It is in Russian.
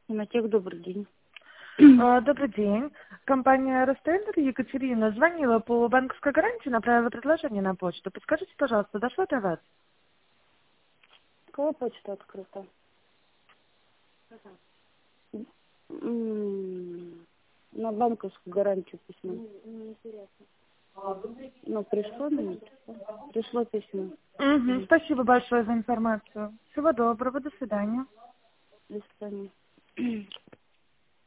Инотех, добрый день. Добрый день. Компания Ростейлер Екатерина звонила по банковской гарантии, направила предложение на почту. Подскажите, пожалуйста, дошло до вас? Какая почта открыта? На банковскую гарантию письмо. Ну, пришло на меня? Пришло письмо. Спасибо большое за информацию. Всего доброго, до свидания. До свидания.